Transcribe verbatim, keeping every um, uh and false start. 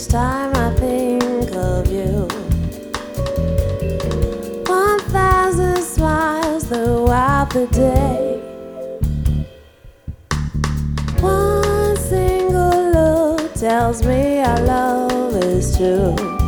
each time I think of you. One thousand smiles throughout the day. One single look tells me our love is true.